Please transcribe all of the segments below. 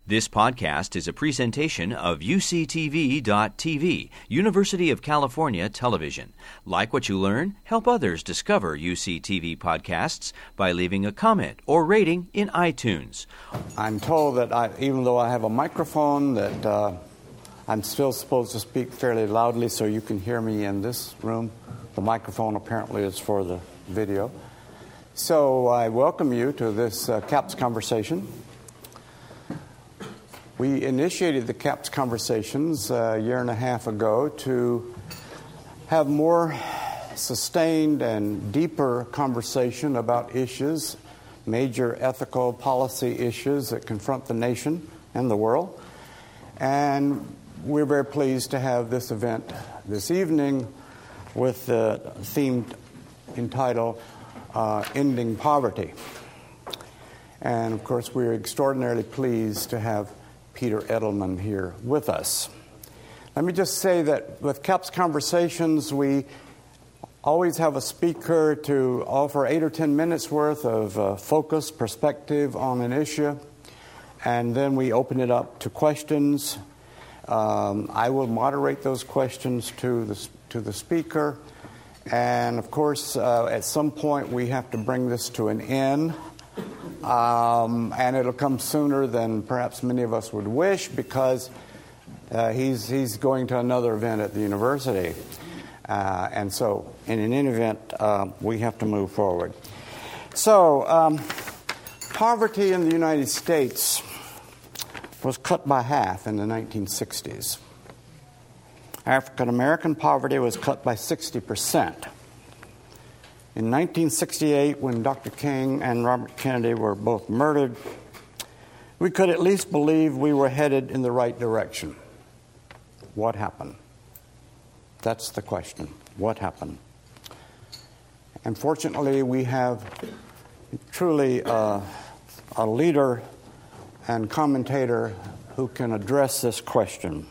This podcast is a presentation of UCTV.tv, University of California Television. Like what you learn? Help others discover UCTV podcasts by leaving a comment or rating in iTunes. I'm told that even though I have a microphone, that I'm still supposed to speak fairly loudly so you can hear me in this room. The microphone apparently is for the video. So I welcome you to this CAPS conversation. We initiated the CAPS conversations a year and a half ago to have more sustained and deeper conversation about issues, major ethical policy issues that confront the nation and the world. And we're very pleased to have this event this evening with the theme entitled Ending Poverty. And of course, we're extraordinarily pleased to have Peter Edelman here with us. Let me just say that with CAPS Conversations, we always have a speaker to offer 8 or 10 minutes worth of focus, perspective on an issue, and then we open it up to questions. I will moderate those questions to the speaker, and of course, at some point we have to bring this to an end. And it'll come sooner than perhaps many of us would wish because he's going to another event at the university. And so in any event, we have to move forward. So poverty in the United States was cut by half in the 1960s. African American poverty was cut by 60%. In 1968, when Dr. King and Robert Kennedy were both murdered, we could at least believe we were headed in the right direction. What happened? That's the question. What happened? And fortunately, we have truly a leader and commentator who can address this question.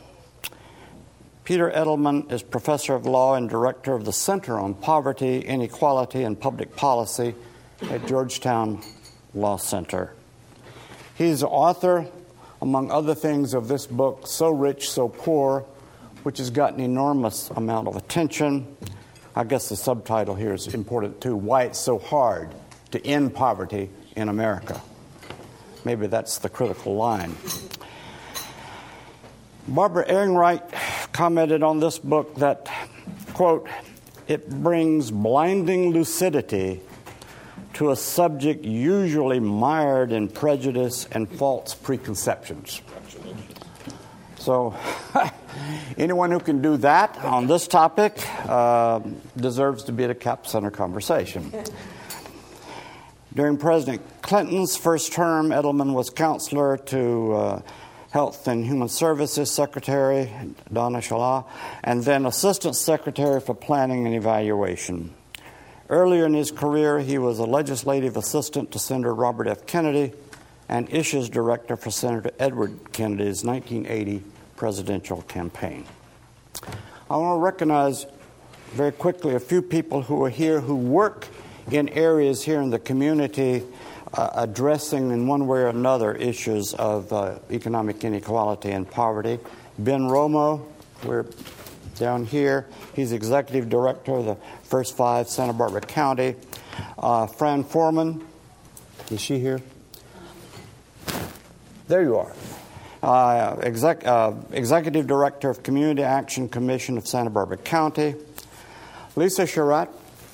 Peter Edelman is professor of law and director of the Center on Poverty, Inequality, and Public Policy at Georgetown Law Center. He's the author, among other things, of this book, So Rich, So Poor, which has gotten an enormous amount of attention. I guess the subtitle here is important too, Why It's So Hard to End Poverty in America. Maybe that's the critical line. Barbara Ehrenreich commented on this book that, quote, it brings blinding lucidity to a subject usually mired in prejudice and false preconceptions. So anyone who can do that on this topic deserves to be at a CAPS Center conversation. During President Clinton's first term, Edelman was counselor to Health and Human Services Secretary, Donna Shalala, and then Assistant Secretary for Planning and Evaluation. Earlier in his career, he was a legislative assistant to Senator Robert F. Kennedy and Issues Director for Senator Edward Kennedy's 1980 presidential campaign. I want to recognize very quickly a few people who are here who work in areas here in the community addressing in one way or another issues of economic inequality and poverty. Ben Romo, we're down here. He's executive director of the First Five Santa Barbara County. Fran Foreman, is she here? There you are. Executive director of Community Action Commission of Santa Barbara County. Lisa Sherratt,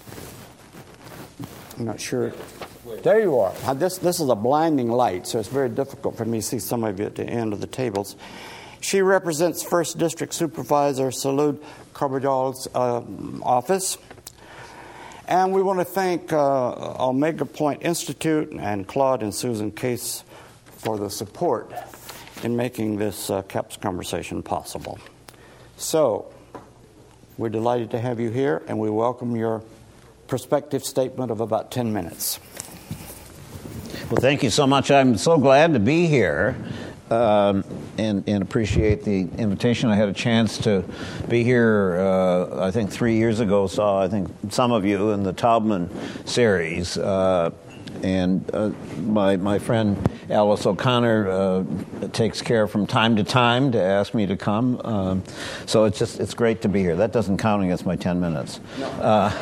I'm not sure. There you are. This is a blinding light, so it's very difficult for me to see some of you at the end of the tables. She represents 1st District Supervisor Salud Carbajal's office. And we want to thank Omega Point Institute and Claude and Susan Case for the support in making this CAPS conversation possible. So, we're delighted to have you here, and we welcome your perspective statement of about 10 minutes. Well, thank you so much. I'm so glad to be here and appreciate the invitation. I had a chance to be here, I think 3 years ago, saw, I think, some of you in the Taubman series. And my friend Alice O'Connor takes care from time to time to ask me to come. So it's great to be here. That doesn't count against my 10 minutes. No.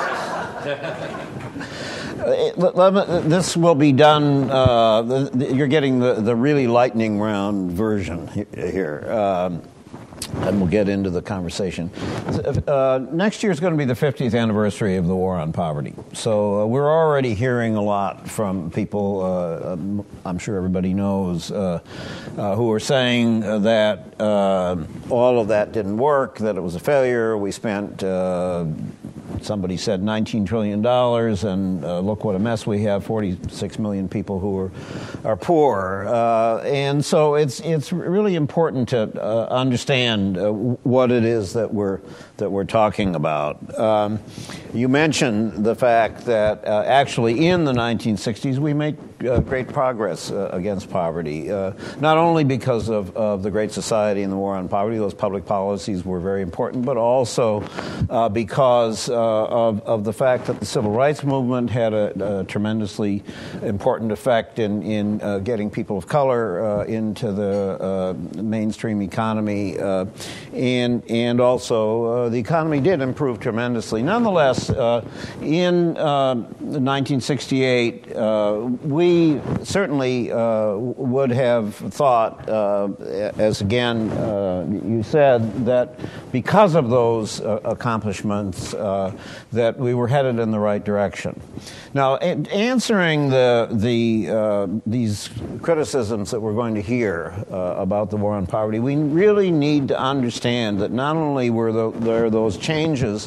This will be done. You're getting the really lightning round version here. And we'll get into the conversation. Next year is going to be the 50th anniversary of the War on Poverty. So we're already hearing a lot from people, I'm sure everybody knows, who are saying that all of that didn't work, that it was a failure. We spent, somebody said, $19 trillion, and look what a mess we have, 46 million people who are poor. And so it's really important to understand what it is that we're talking about. You mentioned the fact that actually in the 1960s we made great progress against poverty, not only because of the Great Society and the War on Poverty, those public policies were very important, but also because of the fact that the Civil Rights Movement had a tremendously important effect in getting people of color into the mainstream economy, and also the economy did improve tremendously. Nonetheless, in 1968, we certainly would have thought, as again you said, that because of those accomplishments, that we were headed in the right direction. Now, answering these criticisms that we're going to hear about the war on poverty, we really need to understand that not only were there those changes,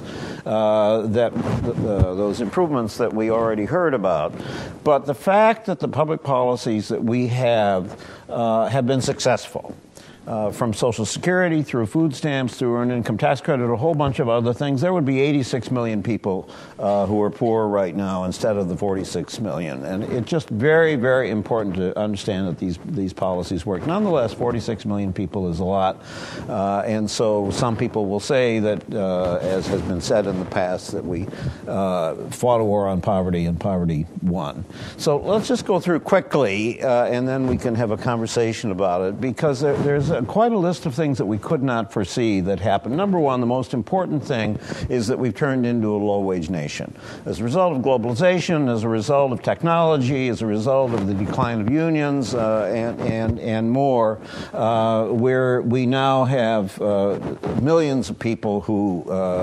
those improvements that we already heard about, but the fact that the public policies that we have been successful. From Social Security through food stamps, through earned income tax credit, a whole bunch of other things, there would be 86 million people who are poor right now instead of the 46 million. And it's just very, very important to understand that these policies work. Nonetheless, 46 million people is a lot. And so some people will say that, as has been said in the past, that we fought a war on poverty and poverty won. So let's just go through quickly, and then we can have a conversation about it, because there's quite a list of things that we could not foresee that happened. Number one, the most important thing is that we've turned into a low-wage nation. As a result of globalization, as a result of technology, as a result of the decline of unions, and more, where we now have millions of people who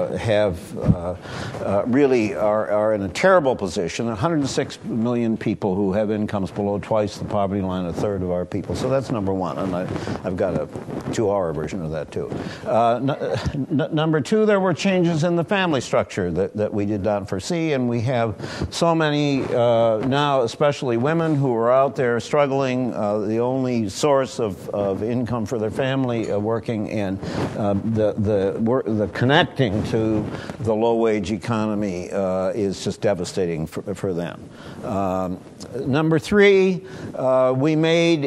really are in a terrible position. 106 million people who have incomes below twice the poverty line, a third of our people. So that's number one, and I've got a 2-hour version of that too. Number two, there were changes in the family structure that we did not foresee, and we have so many now, especially women who are out there struggling, the only source of income for their family working, and the connecting to the low-wage economy is just devastating for them. Number three, we made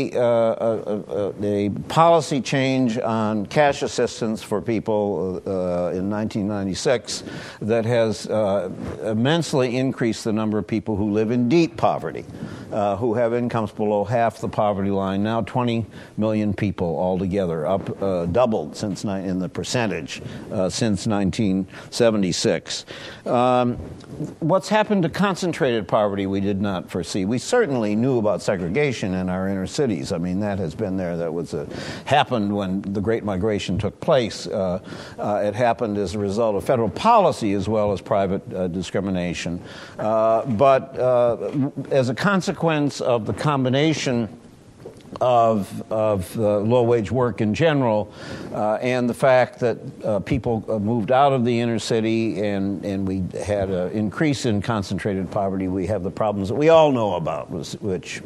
a policy change on cash assistance for people in 1996 that has immensely increased the number of people who live in deep poverty, who have incomes below half the poverty line. Now 20 million people altogether, up doubled in the percentage since 1976. What's happened to concentrated poverty we did not foresee. We certainly knew about segregation in our inner cities. I mean, that has been there. That was happened when the Great Migration took place. It happened as a result of federal policy as well as private discrimination. But as a consequence of the combination of low-wage work in general, and the fact that people moved out of the inner city and we had an increase in concentrated poverty, we have the problems that we all know about, which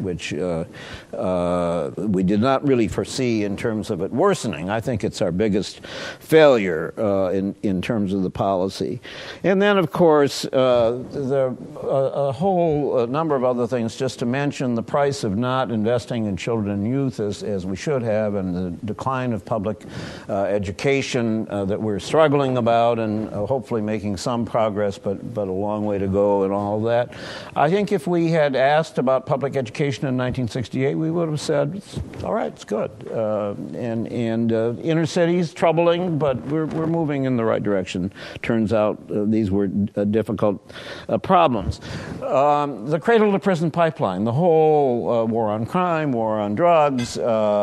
we did not really foresee in terms of it worsening. I think it's our biggest failure in terms of the policy. And then, of course, a whole number of other things, just to mention the price of not investing in children and and youth as we should have, and the decline of public education that we're struggling about, and hopefully making some progress, but a long way to go and all that. I think if we had asked about public education in 1968, we would have said, all right, it's good. And inner cities, troubling, but we're moving in the right direction. Turns out these were difficult problems. The cradle to prison pipeline, the whole war on crime, war on drugs,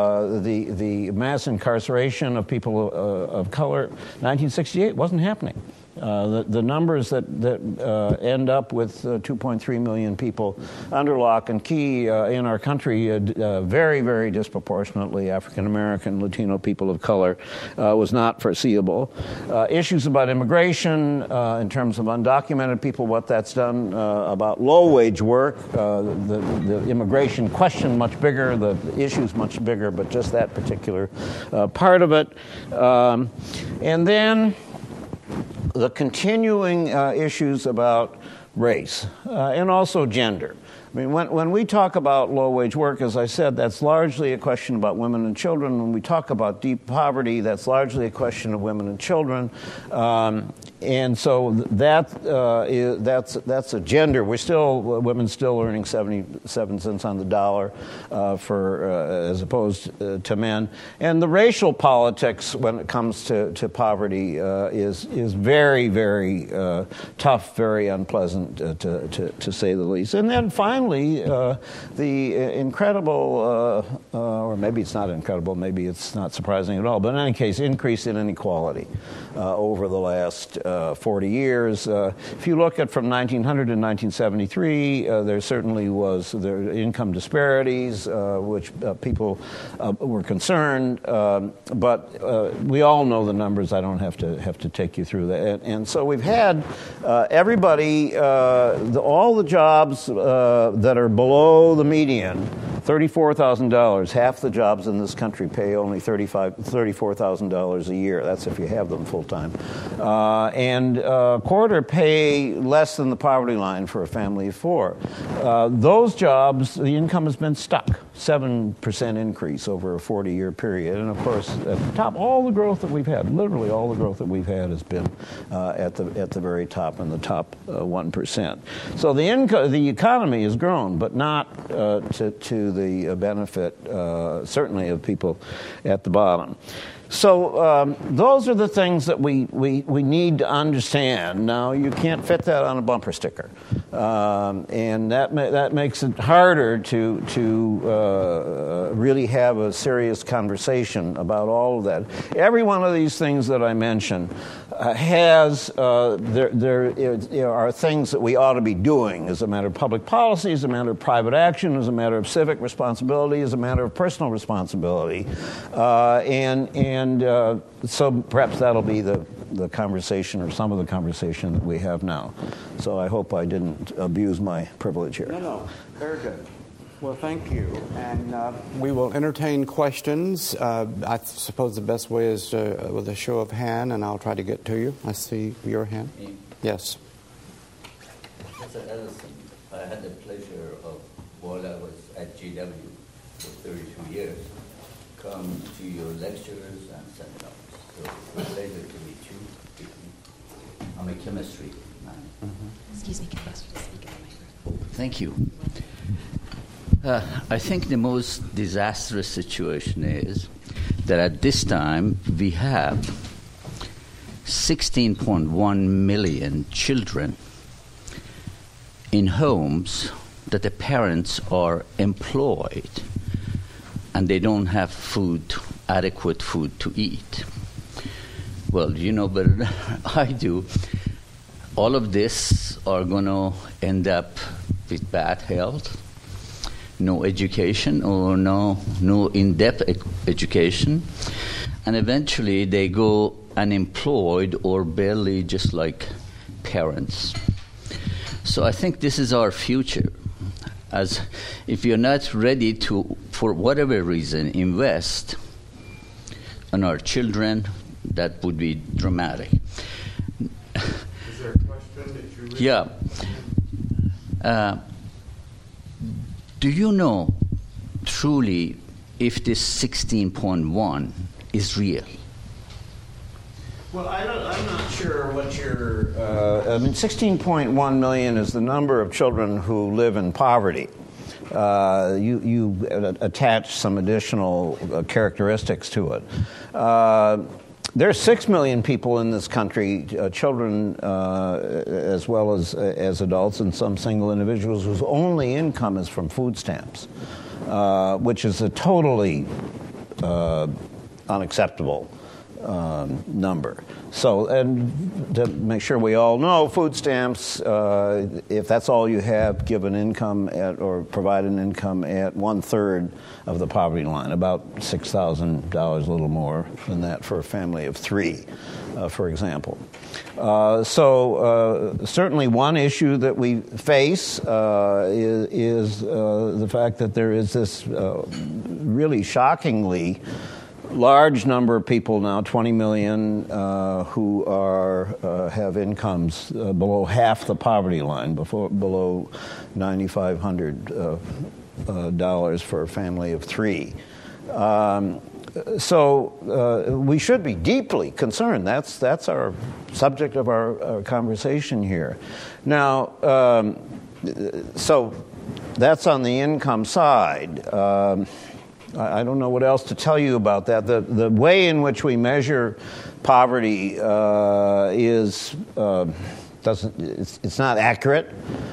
the mass incarceration of people of color, 1968 wasn't happening. The numbers that end up with 2.3 million people under lock and key in our country, very, very disproportionately African American, Latino people of color, was not foreseeable. Issues about immigration, in terms of undocumented people, what that's done about low-wage work, the immigration question much bigger, the issues much bigger, but just that particular part of it. And then the continuing issues about race and also gender. I mean, when we talk about low-wage work, as I said, that's largely a question about women and children. When we talk about deep poverty, that's largely a question of women and children. And so that's a gender. Women still earning 77 cents on the dollar as opposed to men. And the racial politics when it comes to poverty is very, very tough, very unpleasant to say the least. And then finally, the incredible, or maybe it's not incredible, maybe it's not surprising at all, but in any case, increase in inequality over the last 40 years. If you look at from 1900 to 1973, there certainly was income disparities, which people were concerned, but we all know the numbers. I don't have to take you through that. And so we've had everybody, all the jobs that are below the median, $34,000. Half the jobs in this country pay only $34,000 a year. That's if you have them full time. And a quarter pay less than the poverty line for a family of four. Those jobs, the income has been stuck. 7% increase over a 40-year period. And of course, at the top, all the growth that we've had, literally all the growth that we've had has been at the very top, in the top 1%. So the economy has grown, but not to the benefit, certainly, of people at the bottom. So those are the things that we need to understand. Now, you can't fit that on a bumper sticker, and that makes it harder to really have a serious conversation about all of that. Every one of these things that I mentioned has there are things that we ought to be doing as a matter of public policy, as a matter of private action, as a matter of civic responsibility, as a matter of personal responsibility, and so perhaps that'll be the conversation, or some of the conversation that we have now. So I hope I didn't abuse my privilege here. No, very good. Well, thank you. And we will entertain questions. I suppose the best way is with a show of hand, and I'll try to get to you. I see your hand. Me? Yes. Professor Ellison, I had the pleasure of, while I was at GW for 32 years, come to your lectures and seminars. So it's a pleasure to meet you. I'm a chemistry man. Mm-hmm. Excuse me, can I ask you to speak in the microphone? Thank you. I think the most disastrous situation is that at this time we have 16.1 million children in homes that the parents are employed and they don't have adequate food to eat. Well, you know better than I do, all of this are going to end up with bad health, no education, or no in-depth education, and eventually they go unemployed or barely just like parents. So I think this is our future. As if you're not ready to, for whatever reason, invest in our children, that would be dramatic. Is there a question that you really... Yeah. Do you know truly if this 16.1 is real. Well, I'm not sure what your... 16.1 million is the number of children who live in poverty. You attach some additional characteristics to it. There are 6 million people in this country, children as well as adults, and some single individuals whose only income is from food stamps, which is a totally unacceptable number. So, and to make sure we all know, food stamps, if that's all you have, give an income at, or provide an income at 1/3 of the poverty line, about $6,000, a little more than that for a family of 3, for example. So certainly one issue that we face is the fact that there is this really shockingly large number of people now, 20 million, who have incomes below half the poverty line, below $9,500 for a family of 3. So we should be deeply concerned. That's our subject of our conversation here. Now, so that's on the income side. I don't know what else to tell you about that. The way in which we measure poverty it's not accurate,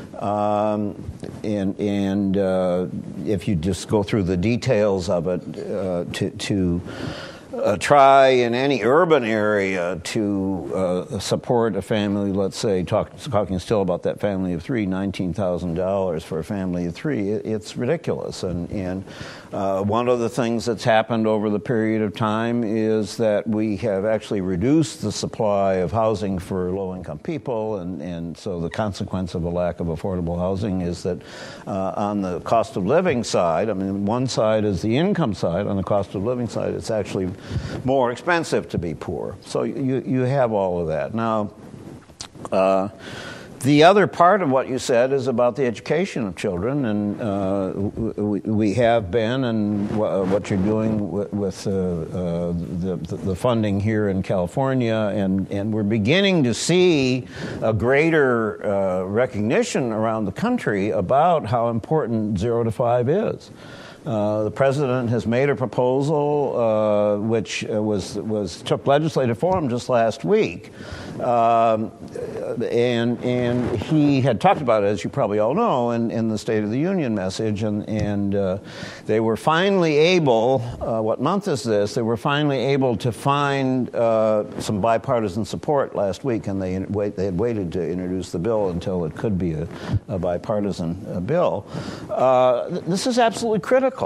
and if you just go through the details of it, to try in any urban area to support a family, let's say, talking still about that family of 3, $19,000 for a family of 3, it's ridiculous. And one of the things that's happened over the period of time is that we have actually reduced the supply of housing for low-income people, and so the consequence of a lack of affordable housing is that on the cost of living side, I mean, one side is the income side, on the cost of living side, it's actually more expensive to be poor. So you have all of that. Now, the other part of what you said is about the education of children, and we have been, and what you're doing with the funding here in California, and we're beginning to see a greater recognition around the country about how important 0 to 5 is. The president has made a proposal which took legislative form just last week, and he had talked about it, as you probably all know, in the State of the Union message, and they were finally able. What month is this? They were finally able to find some bipartisan support last week, and they had waited to introduce the bill until it could be a bipartisan bill. This is absolutely critical.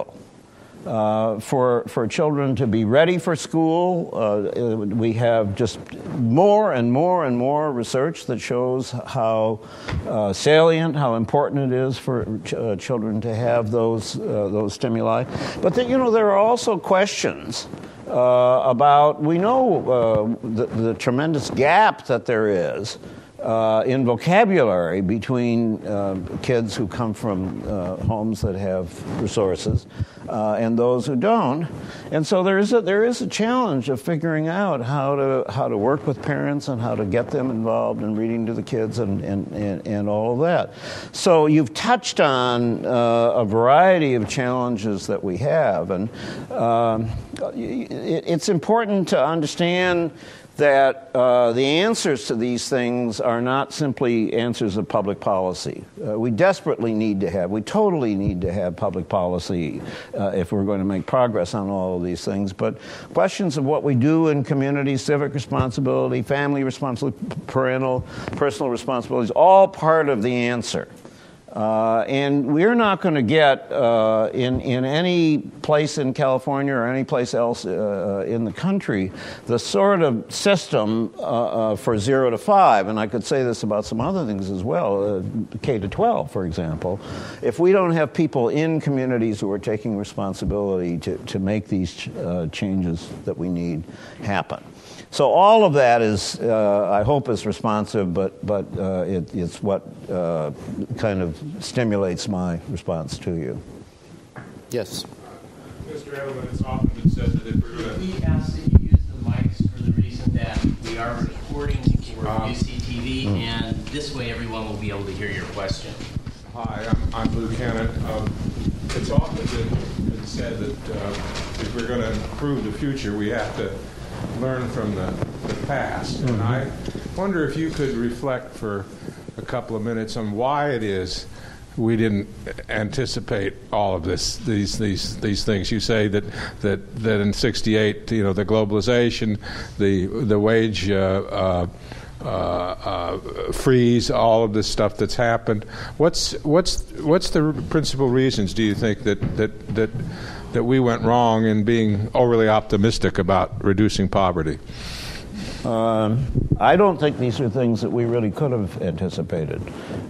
For children to be ready for school. We have just more and more and more research that shows how salient, how important it is for children to have those stimuli. But there are also questions about, we know the tremendous gap that there is in vocabulary between kids who come from homes that have resources and those who don't, and so there is a challenge of figuring out how to work with parents and how to get them involved in reading to the kids and all of that. So you've touched on a variety of challenges that we have, and it's important to understand that the answers to these things are not simply answers of public policy. We totally need to have public policy if we're going to make progress on all of these things. But questions of what we do in communities, civic responsibility, family responsibility, parental, personal responsibilities, all part of the answer. And we're not going to get in any place in California or any place else in the country the sort of system for 0 to 5, and I could say this about some other things as well, K to 12, for example, if we don't have people in communities who are taking responsibility to make these changes that we need happen. So all of that is, I hope, is responsive, but it's what kind of stimulates my response to you. Yes. Mr. Mr. Edelman, it's often been said that if we're going to... We ask that you use the mics for the reason that we are recording for UCTV, and this way everyone will be able to hear your question. Hi, I'm Lou Cannon. It's often been said that if we're going to improve the future, we have to learn from the past. And I wonder if you could reflect for a couple of minutes on why it is we didn't anticipate all of these things. You say that in '68, the globalization, the wage freeze, all of this stuff that's happened. What's the principal reasons, do you think, that we went wrong in being overly optimistic about reducing poverty? I don't think these are things that we really could have anticipated.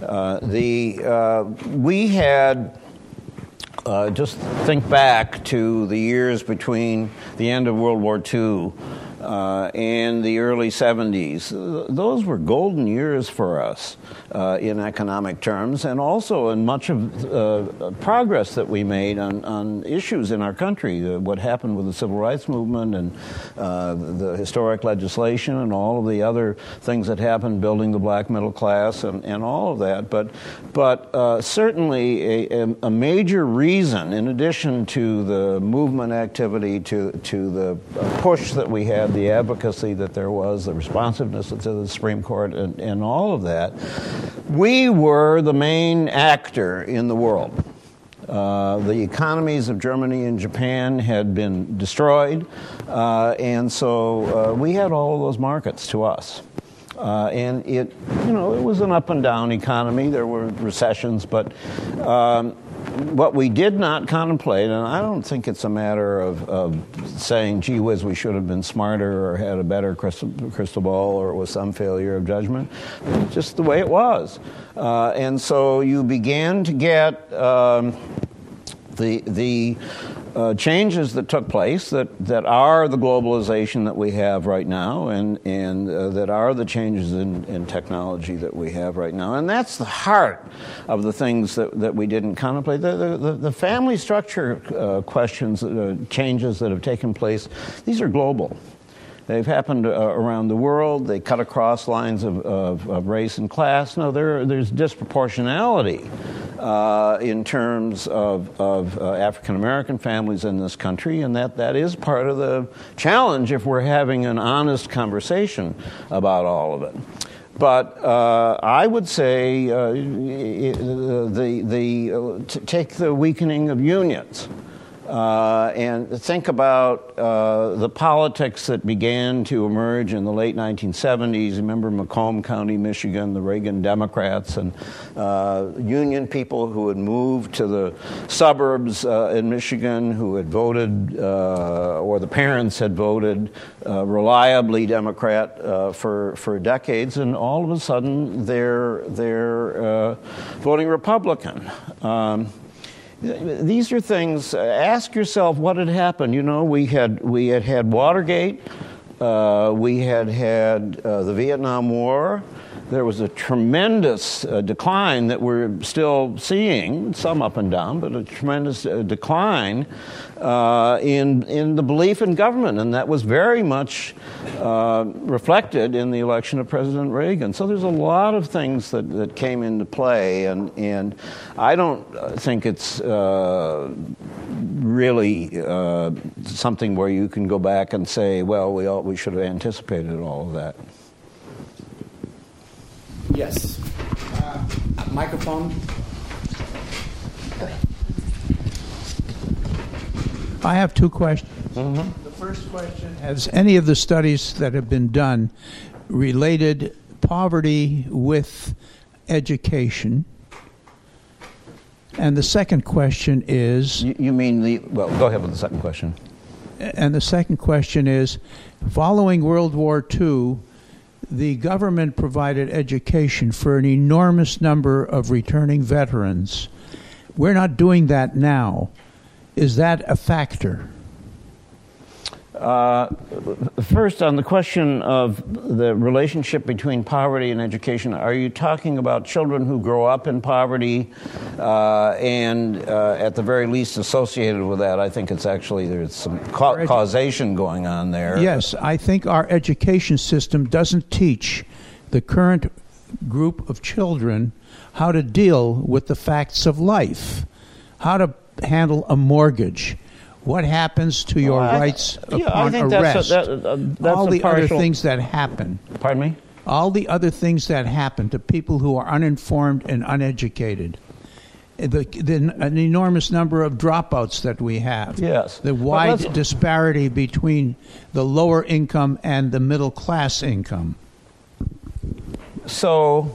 We had, just think back to the years between the end of World War II and the early 70s. Those were golden years for us in economic terms, and also in much of progress that we made on issues in our country. What happened with the Civil Rights Movement and the historic legislation and all of the other things that happened, building the black middle class and all of that. But certainly a major reason, in addition to the movement activity, to the push that we had, the advocacy that there was, the responsiveness to the Supreme Court, and all of that, we were the main actor in the world. The economies of Germany and Japan had been destroyed, and so we had all of those markets to us. And it was an up and down economy. There were recessions, but what we did not contemplate, and I don't think it's a matter of saying, gee whiz, we should have been smarter or had a better crystal ball, or it was some failure of judgment. It's just the way it was. And so you began to get the changes that took place that are the globalization that we have right now, and that are the changes in technology that we have right now. And that's the heart of the things that we didn't contemplate. The family structure questions, changes that have taken place, these are global. They've happened around the world. They cut across lines of race and class. No, there's disproportionality in terms of African American families in this country, and that is part of the challenge if we're having an honest conversation about all of it. But I would say take the weakening of unions. And think about the politics that began to emerge in the late 1970s. Remember Macomb County, Michigan, the Reagan Democrats, and union people who had moved to the suburbs in Michigan, who had voted, or the parents had voted reliably Democrat for decades, and all of a sudden they're voting Republican. These are things. Ask yourself what had happened. We had Watergate. We had the Vietnam War. There was a tremendous decline that we're still seeing, some up and down, but a tremendous decline in the belief in government, and that was very much reflected in the election of President Reagan. So there's a lot of things that came into play, and I don't think it's really something where you can go back and say, well, we should have anticipated all of that. Yes. Microphone. Go ahead. I have two questions. Mm-hmm. The first question, has any of the studies that have been done related poverty with education? And the second question is... You mean well, go ahead with the second question. And the second question is, following World War II, the government provided education for an enormous number of returning veterans. We're not doing that now. Is that a factor? First, on the question of the relationship between poverty and education, are you talking about children who grow up in poverty and at the very least associated with that? I think it's actually there's some causation going on there. Yes, I think our education system doesn't teach the current group of children how to deal with the facts of life, how to handle a mortgage, what happens to your rights upon arrest, that's all the other things that happen. Pardon me? All the other things that happen to people who are uninformed and uneducated. An enormous number of dropouts that we have. Yes. The wide disparity between the lower income and the middle class income. So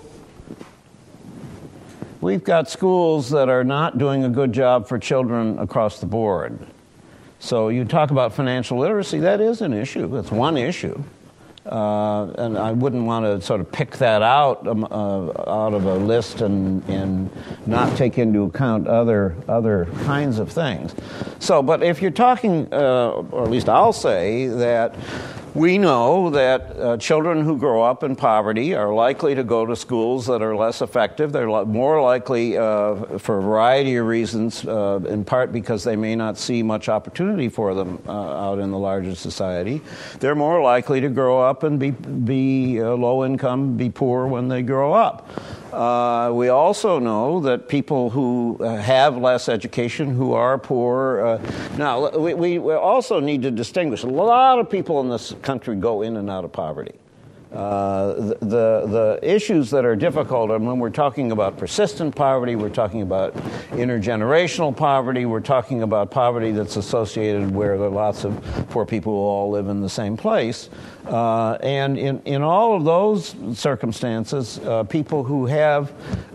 we've got schools that are not doing a good job for children across the board. So you talk about financial literacy, that is an issue. That's one issue. And I wouldn't want to sort of pick that out of a list and not take into account other kinds of things. So, but if you're talking, or at least I'll say that we know that children who grow up in poverty are likely to go to schools that are less effective. They're more likely, for a variety of reasons, in part because they may not see much opportunity for them out in the larger society. They're more likely to grow up and be low income, be poor when they grow up. We also know that people who have less education, who are poor. Now, we also need to distinguish. A lot of people in this country go in and out of poverty. The issues that are difficult, and when we're talking about persistent poverty, we're talking about intergenerational poverty, we're talking about poverty that's associated where there are lots of poor people who all live in the same place. And in all of those circumstances, people who have,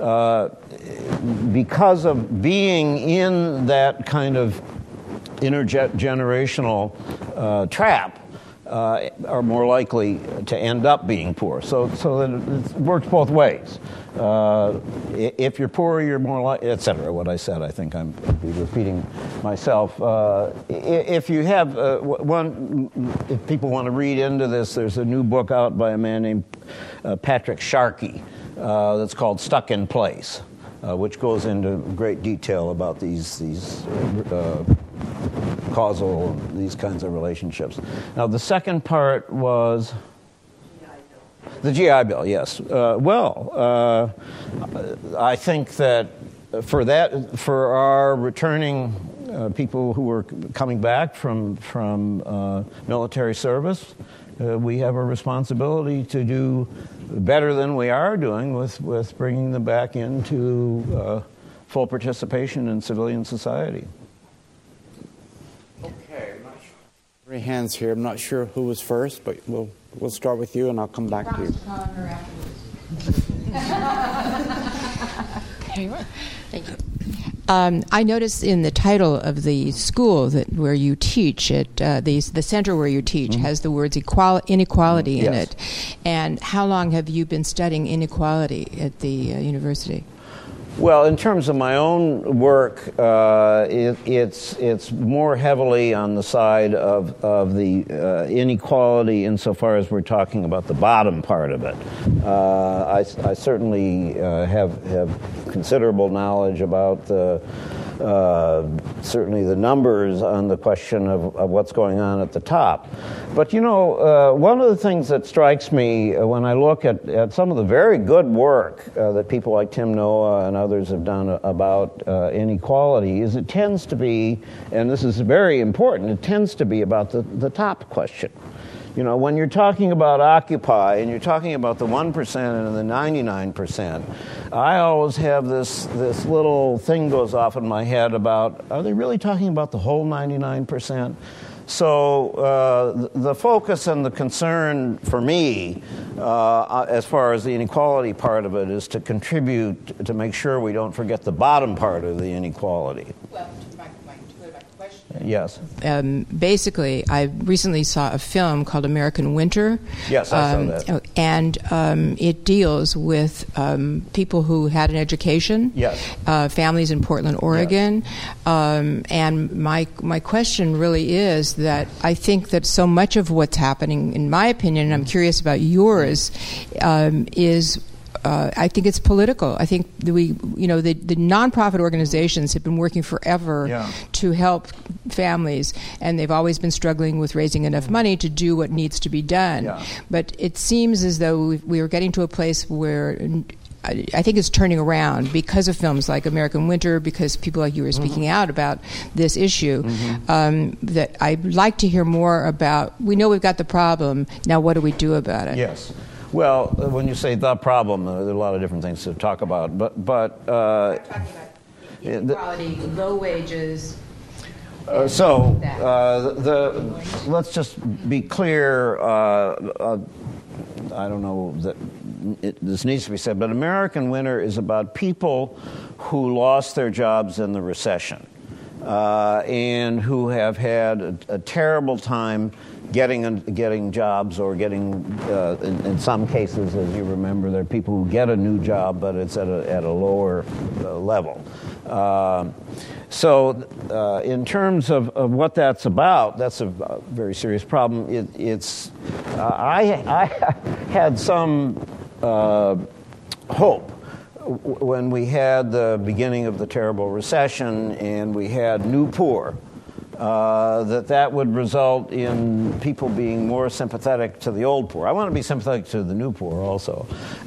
because of being in that kind of intergenerational trap, are more likely to end up being poor. So that it works both ways. If you're poor, you're more likely, et cetera. What I said, I think I'd be repeating myself. If you have if people want to read into this, there's a new book out by a man named Patrick Sharkey that's called Stuck in Place, which goes into great detail about these causal, these kinds of relationships. Now, the second part was the GI Bill, yes. I think that for our returning people who are coming back from military service, we have a responsibility to do better than we are doing with bringing them back into full participation in civilian society. Okay, I'm not sure. 3 hands here. I'm not sure who was first, but we'll start with you, and I'll come back to you. Here you are. Thank you. I noticed in the title of the school where you teach, the center where you teach has the words inequality in it. And how long have you been studying inequality at the university? Well, in terms of my own work, it's more heavily on the side of the inequality insofar as we're talking about the bottom part of it. I certainly have considerable knowledge about certainly the numbers on the question of what's going on at the top. But, one of the things that strikes me when I look at some of the very good work that people like Tim Noah and others have done about inequality is it tends to be, and this is very important, it tends to be about the top question. When you're talking about Occupy and you're talking about the 1% and the 99%, I always have this little thing goes off in my head about, are they really talking about the whole 99%? So the focus and the concern for me, as far as the inequality part of it, is to contribute to make sure we don't forget the bottom part of the inequality. Well, my question Yes. Basically, I recently saw a film called American Winter. Yes, I saw that. And it deals with people who had an education. Yes. Families in Portland, Oregon. Yes. And my question really is that I think that so much of what's happening, in my opinion, and I'm curious about yours, is I think it's political. I think the nonprofit organizations have been working forever to help families, and they've always been struggling with raising enough money to do what needs to be done. Yeah. But it seems as though we are getting to a place where I think it's turning around because of films like American Winter, because people like you were speaking out about this issue, that I'd like to hear more about. We know we've got the problem. Now what do we do about it? Yes. Well, when you say the problem, there are a lot of different things to talk about. But we're talking about inequality, low wages. Let's just be clear. I don't know that this needs to be said, but American Winter is about people who lost their jobs in the recession and who have had a terrible time getting jobs, or getting in some cases, as you remember, there are people who get a new job, but it's at a lower level. So in terms of what that's about, that's a very serious problem. I had some hope when we had the beginning of the terrible recession and we had new poor, that would result in people being more sympathetic to the old poor. I want to be sympathetic to the new poor also.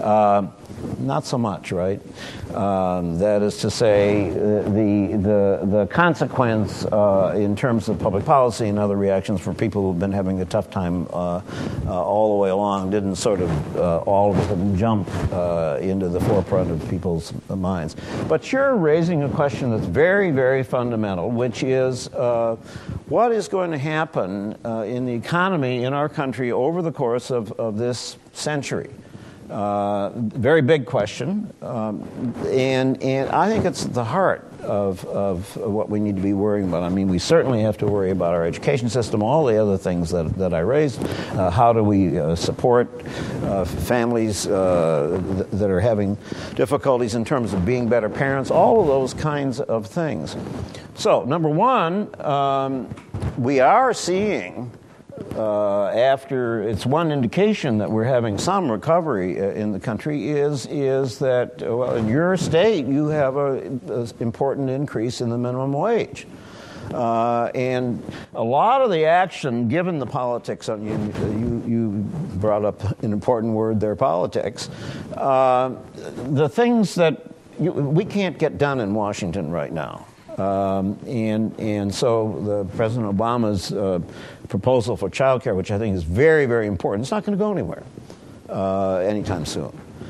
Not so much, right? That is to say, the consequence in terms of public policy and other reactions for people who've been having a tough time all the way along didn't sort of all of a sudden jump into the forefront of people's minds. But you're raising a question that's very, very fundamental, which is what is going to happen in the economy in our country over the course of this century? Very big question, and I think it's at the heart of what we need to be worrying about. I mean, we certainly have to worry about our education system, all the other things that I raised. How do we support families that are having difficulties in terms of being better parents, all of those kinds of things. So, number one, we are seeing after it's one indication that we're having some recovery in the country is that, well, in your state you have an important increase in the minimum wage. And a lot of the action, given the politics, you brought up an important word there, politics, the things that we can't get done in Washington right now. And so the President Obama's proposal for child care, which I think is very, very important, it's not going to go anywhere anytime soon.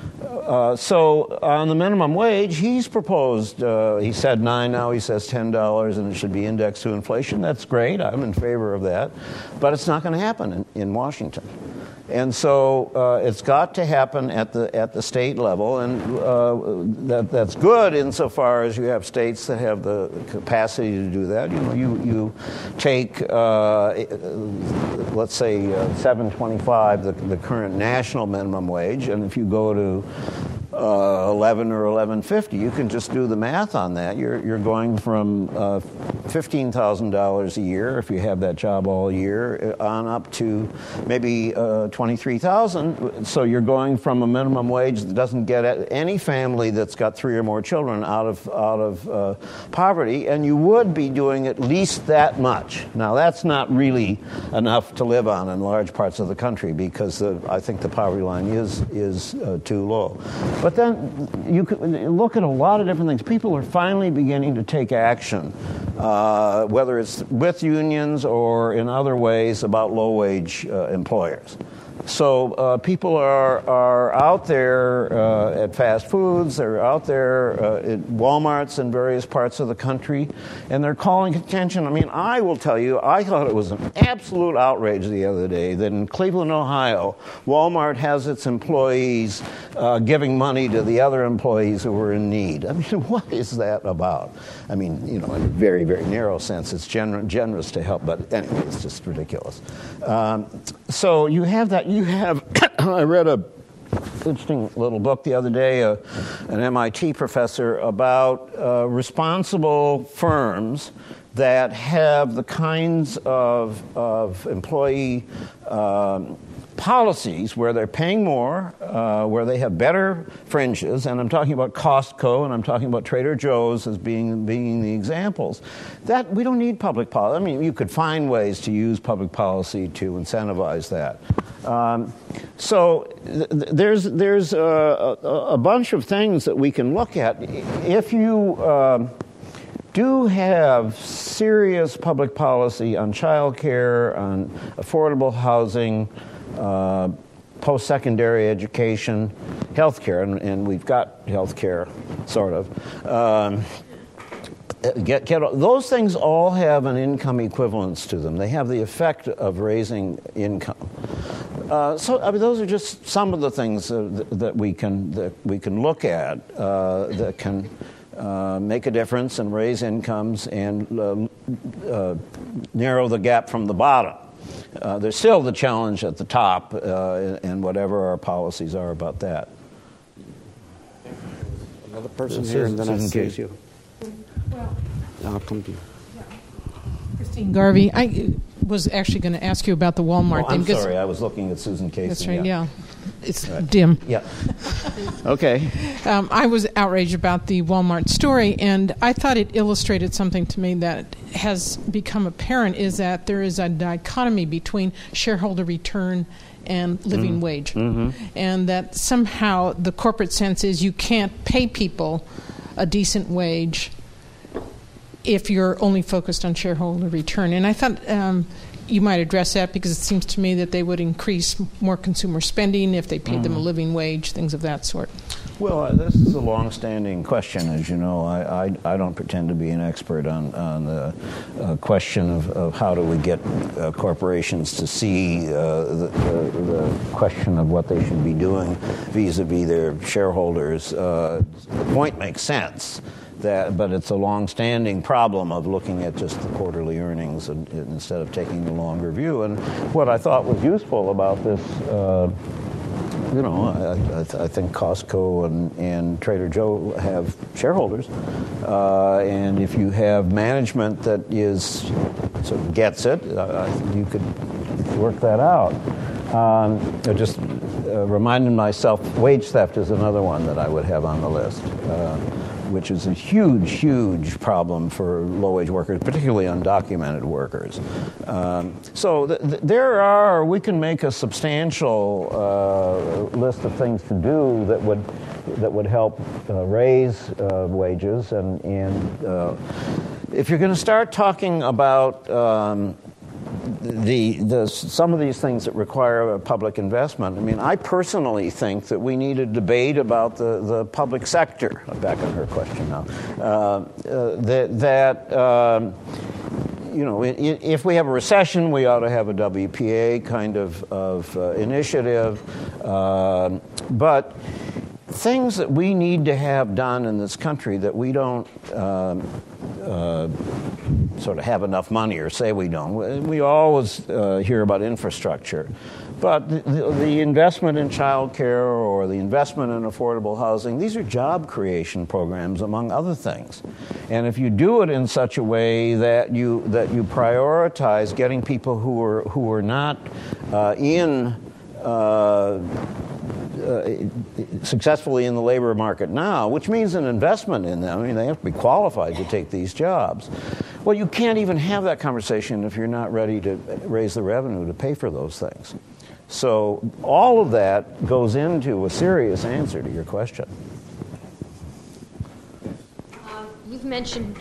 So on the minimum wage, he's proposed, he said $9, now he says $10, and it should be indexed to inflation. That's great. I'm in favor of that. But it's not going to happen in Washington. And so it's got to happen at the state level, and that's good insofar as you have states that have the capacity to do that. You know, you take let's say $7.25, the current national minimum wage, and if you go to $11 or $11.50, you can just do the math on that. You're going from $15,000 a year if you have that job all year on up to maybe $23,000. So you're going from a minimum wage that doesn't get any family that's got 3 or more children out of poverty, and you would be doing at least that much. Now that's not really enough to live on in large parts of the country because I think the poverty line is too low. But then you can look at a lot of different things. People are finally beginning to take action, whether it's with unions or in other ways, about low-wage employers. So people are out there at fast foods, they're out there at Walmarts in various parts of the country, and they're calling attention. I mean, I will tell you, I thought it was an absolute outrage the other day that in Cleveland, Ohio, Walmart has its employees giving money to the other employees who were in need. I mean, what is that about? I mean, you know, in a very, very narrow sense, it's generous to help, but anyway, it's just ridiculous. So you have that. You have, I read a interesting little book the other day, an MIT professor, about responsible firms that have the kinds of employee policies where they're paying more, where they have better fringes, and I'm talking about Costco and I'm talking about Trader Joe's as being the examples. That we don't need public policy. I mean, you could find ways to use public policy to incentivize that. So there's a bunch of things that we can look at. If you do have serious public policy on child care, on affordable housing, post-secondary education, healthcare, and we've got healthcare, sort of. Those things all have an income equivalence to them. They have the effect of raising income. So I mean, those are just some of the things that we can look at that can make a difference and raise incomes and narrow the gap from the bottom. There's still the challenge at the top, and whatever our policies are about that. Another person here, and then I'll see you. Well, I'll come to you. Christine Garvey, I was actually going to ask you about the Walmart thing. I'm sorry, I was looking at Susan Casey. That's right, yeah. It's right. Dim. Yeah. Okay. I was outraged about the Walmart story, and I thought it illustrated something to me that has become apparent, is that there is a dichotomy between shareholder return and living wage. Mm-hmm. And that somehow the corporate sense is you can't pay people a decent wage if you're only focused on shareholder return. And I thought you might address that, because it seems to me that they would increase more consumer spending if they paid them a living wage, things of that sort. Well, this is a long-standing question, as you know. I don't pretend to be an expert on the question of how do we get corporations to see the question of what they should be doing vis-a-vis their shareholders. The point makes sense. But it's a long-standing problem of looking at just the quarterly earnings instead of taking the longer view. And what I thought was useful about this, I think Costco and Trader Joe have shareholders, and if you have management that sort of gets it, you could work that out. I just reminded myself, wage theft is another one that I would have on the list. Which is a huge, huge problem for low-wage workers, particularly undocumented workers. So we can make a substantial list of things to do that would help raise wages. And if you're going to start talking about some of these things that require public investment. I mean, I personally think that we need a debate about the public sector. I'm back on her question now. If we have a recession, we ought to have a WPA kind of initiative. But things that we need to have done in this country that we don't sort of have enough money, or say we don't. We always hear about infrastructure. But the investment in child care or the investment in affordable housing, these are job creation programs, among other things. And if you do it in such a way that you prioritize getting people who are not successfully in the labor market now, which means an investment in them. I mean, they have to be qualified to take these jobs. Well, you can't even have that conversation if you're not ready to raise the revenue to pay for those things. So all of that goes into a serious answer to your question. You've mentioned,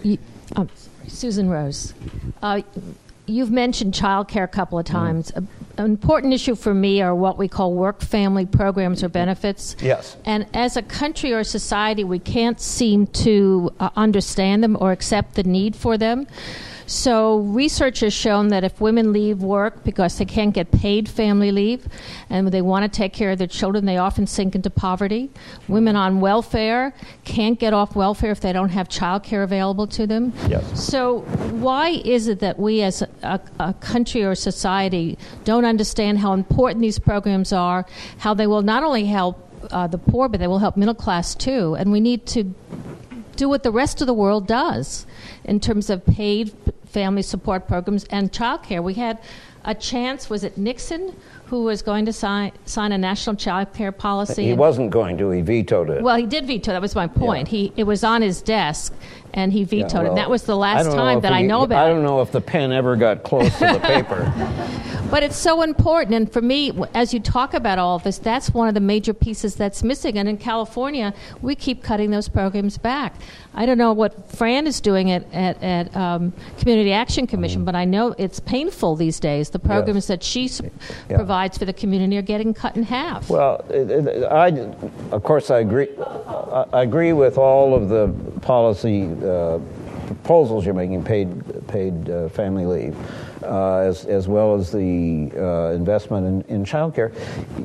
Susan Rose. You've mentioned child care a couple of times. important issue for me are what we call work-family programs or benefits. Yes. And as a country or society, we can't seem to understand them or accept the need for them. So research has shown that if women leave work because they can't get paid family leave and they want to take care of their children, they often sink into poverty. Women on welfare can't get off welfare if they don't have child care available to them. Yes. So why is it that we as a country or society don't understand how important these programs are, how they will not only help the poor, but they will help middle class too? And we need to do what the rest of the world does in terms of paid family support programs and child care. We had a chance, was it Nixon, who was going to sign a national child care policy? He wasn't going to. He vetoed it. Well, he did veto. That was my point. Yeah. It was on his desk, and he vetoed it. And that was the last time that I know about it. I don't know if the pen ever got close to the paper. But it's so important. And for me, as you talk about all of this, that's one of the major pieces that's missing. And in California, we keep cutting those programs back. I don't know what Fran is doing at Community Action Commission, but I know it's painful these days. The programs that she provides for the community are getting cut in half. Well, of course, I agree. I agree with all of the policy proposals you're making, paid family leave, as well as the investment in child care.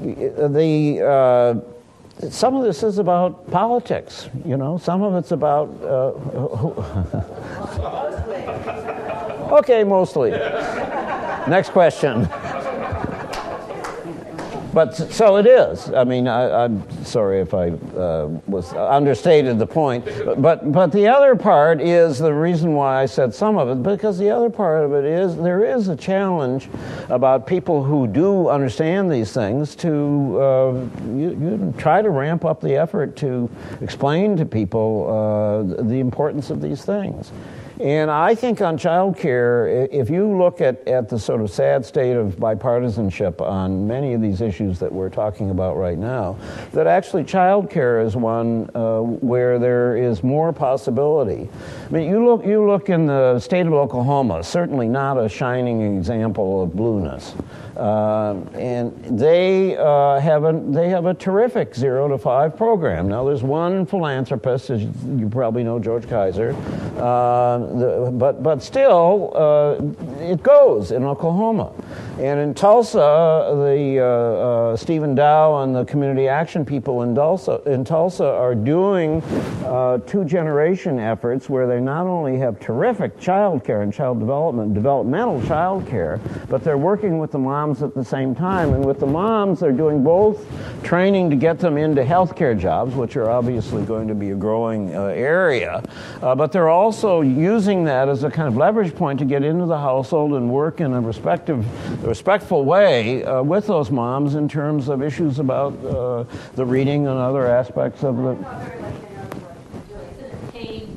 Some of this is about politics, you know. Some of it's about... Okay, mostly. Next question. But so it is. I mean, I'm sorry if I was understated the point. But the other part is the reason why I said some of it, because the other part of it is there is a challenge about people who do understand these things to you try to ramp up the effort to explain to people the importance of these things. And I think on child care, if you look at the sort of sad state of bipartisanship on many of these issues that we're talking about right now, that actually child care is one where there is more possibility. I mean, you look in the state of Oklahoma, certainly not a shining example of blueness. And they have a terrific 0 to 5 program. Now, there's one philanthropist, as you probably know, George Kaiser, but still, it goes in Oklahoma. And in Tulsa, the Stephen Dow and the community action people in Tulsa are doing 2-generation efforts where they not only have terrific child care and developmental child care, but they're working with the moms at the same time. And with the moms, they're doing both training to get them into healthcare jobs, which are obviously going to be a growing area, but they're also using that as a kind of leverage point to get into the household and work in a respectful way with those moms in terms of issues about the reading and other aspects of the... Paid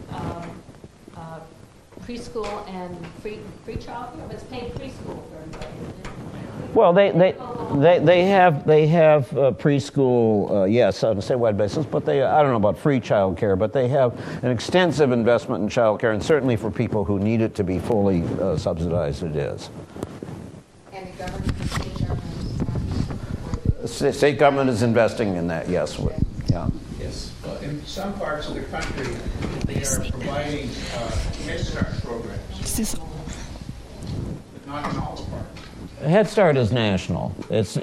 preschool and free child care, but it's paid preschool for everybody. Well, they have preschool, yes, on a statewide basis, but I don't know about free child care, but they have an extensive investment in child care, and certainly for people who need it to be fully subsidized, it is. And the government, state government is investing in that, yes. Yeah. Yes. Well, in some parts of the country, they are providing Head Start programs, but not in all the parts. Head Start is national. It's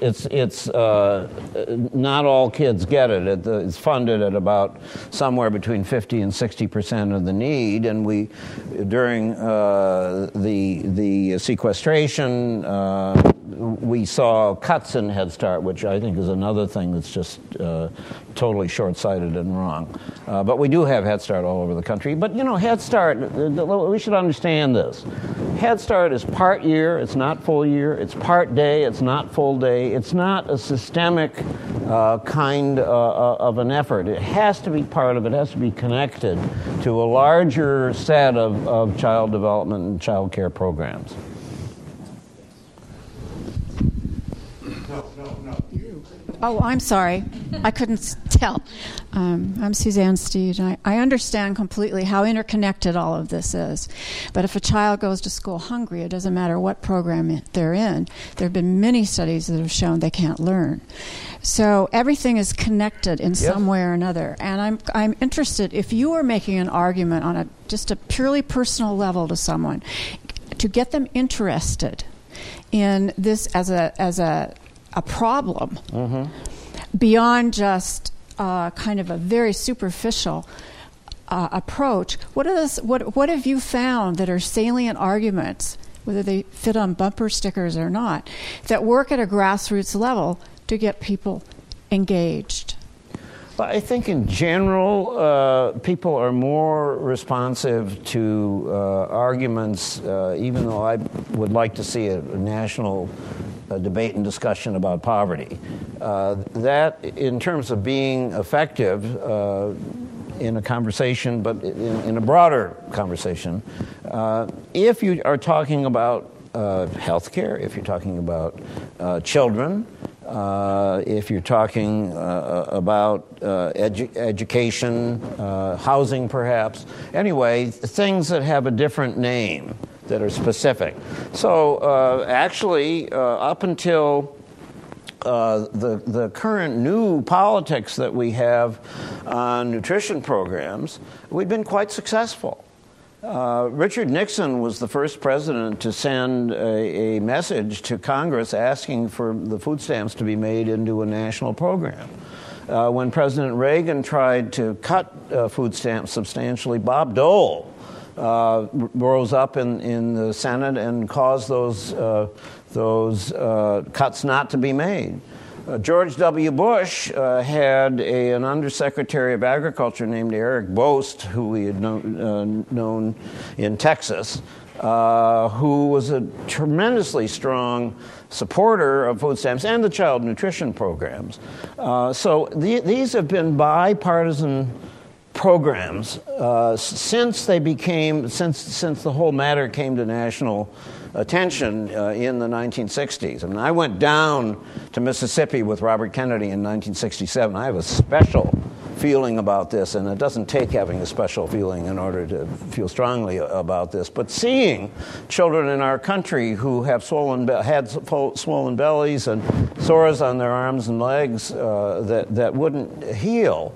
not all kids get it. It's funded at about somewhere between 50% and 60% of the need. And we, during the sequestration, we saw cuts in Head Start, which I think is another thing that's just totally short-sighted and wrong. But we do have Head Start all over the country. But, you know, Head Start, we should understand this. Head Start is part year, it's not full year. It's part day, it's not full day. It's not a systemic kind of an effort. It has to be part of it, has to be connected to a larger set of child development and child care programs. Oh, I'm sorry. I couldn't tell. I'm Suzanne Steed. I understand completely how interconnected all of this is. But if a child goes to school hungry, it doesn't matter what program they're in. There have been many studies that have shown they can't learn. So everything is connected in some way or another. And I'm interested, if you were making an argument on just a purely personal level to someone, to get them interested in this as a problem, beyond just kind of a very superficial approach. What have you found that are salient arguments, whether they fit on bumper stickers or not, that work at a grassroots level to get people engaged? Well, I think in general, people are more responsive to arguments, even though I would like to see a national debate and discussion about poverty. That, in terms of being effective in a conversation, but in a broader conversation, if you are talking about healthcare, if you're talking about children, if you're talking about education, housing perhaps, anyway, things that have a different name that are specific. So actually, up until the current new politics that we have on nutrition programs, we've been quite successful. Richard Nixon was the first president to send a message to Congress asking for the food stamps to be made into a national program. When President Reagan tried to cut food stamps substantially, Bob Dole rose up in the Senate and caused those cuts not to be made. George W. Bush had an undersecretary of agriculture named Eric Bost, who we had known in Texas, who was a tremendously strong supporter of food stamps and the child nutrition programs. So these have been bipartisan programs since they became, since the whole matter came to national attention in the 1960s. I mean, I went down to Mississippi with Robert Kennedy in 1967. I have a special feeling about this, and it doesn't take having a special feeling in order to feel strongly about this. But seeing children in our country who have swollen bellies and sores on their arms and legs that wouldn't heal,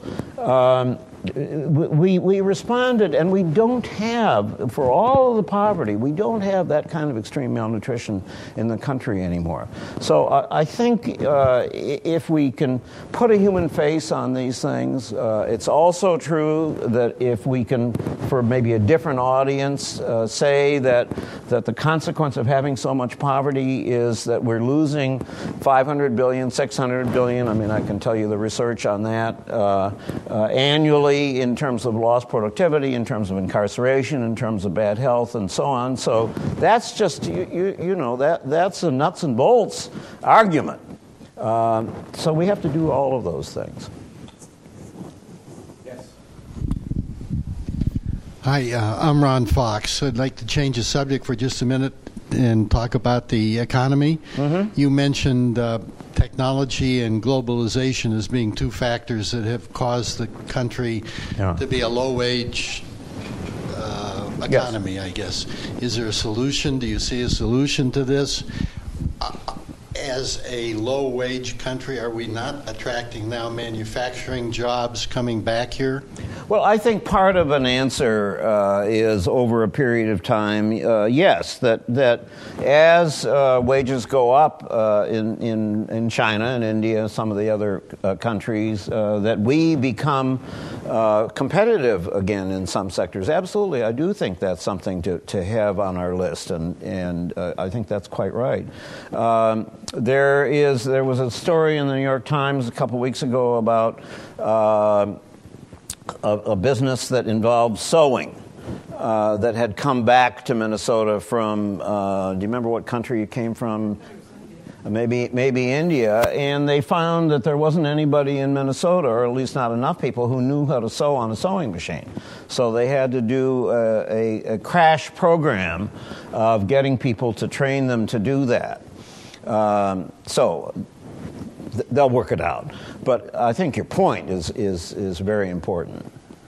we responded, and we don't have, for all of the poverty, we don't have that kind of extreme malnutrition in the country anymore. So I think if we can put a human face on these things, it's also true that if we can, for maybe a different audience, say that the consequence of having so much poverty is that we're losing 500 billion, 600 billion, I mean, I can tell you the research on that, annually, in terms of lost productivity, in terms of incarceration, in terms of bad health, and so on. So that's just, you know, that's a nuts and bolts argument. So we have to do all of those things. Yes. Hi, I'm Ron Fox. I'd like to change the subject for just a minute and talk about the economy. Mm-hmm. You mentioned technology and globalization as being two factors that have caused the country to be a low-wage economy, yes. I guess. Is there a solution? Do you see a solution to this? As a low-wage country, are we not attracting now manufacturing jobs coming back here? Well, I think part of an answer is over a period of time, yes, that as wages go up in China and India, some of the other countries, that we become competitive again in some sectors. Absolutely, I do think that's something to have on our list, and I think that's quite right. There was a story in the New York Times a couple weeks ago about a business that involved sewing that had come back to Minnesota from, do you remember what country it came from? Maybe India, and they found that there wasn't anybody in Minnesota, or at least not enough people, who knew how to sew on a sewing machine. So they had to do a crash program of getting people to train them to do that. So they'll work it out. But I think your point is very important.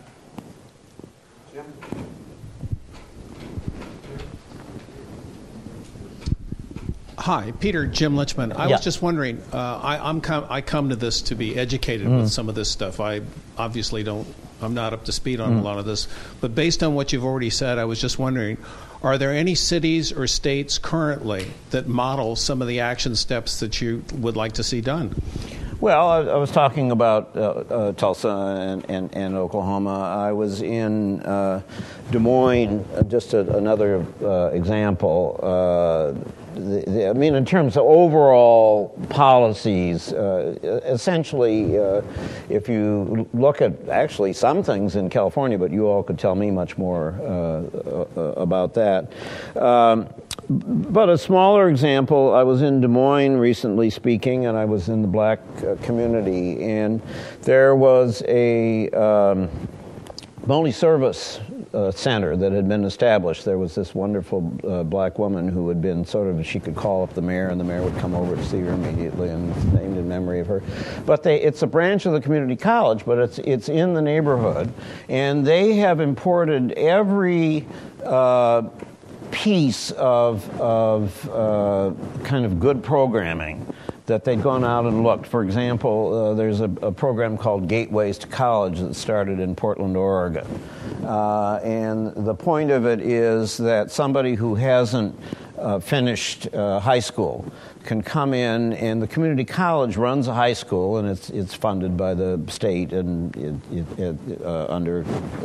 Hi, Peter, Jim Lichman. I was just wondering, I come to this to be educated with some of this stuff. I obviously I'm not up to speed on a lot of this. But based on what you've already said, I was just wondering, are there any cities or states currently that model some of the action steps that you would like to see done? Well, I was talking about Tulsa and Oklahoma. I was in Des Moines, just another example. I mean, in terms of overall policies, essentially, if you look at actually some things in California, but you all could tell me much more about that. But a smaller example, I was in Des Moines recently speaking, and I was in the black community, and there was a multi-service center that had been established. There was this wonderful black woman who had been she could call up the mayor, and the mayor would come over to see her immediately, and it's named in memory of her. But it's a branch of the community college, but it's in the neighborhood, and they have imported every piece of kind of good programming that they'd gone out and looked. For example, there's a program called Gateways to College that started in Portland, Oregon. And the point of it is that somebody who hasn't finished high school can come in, and the community college runs a high school, and it's funded by the state and under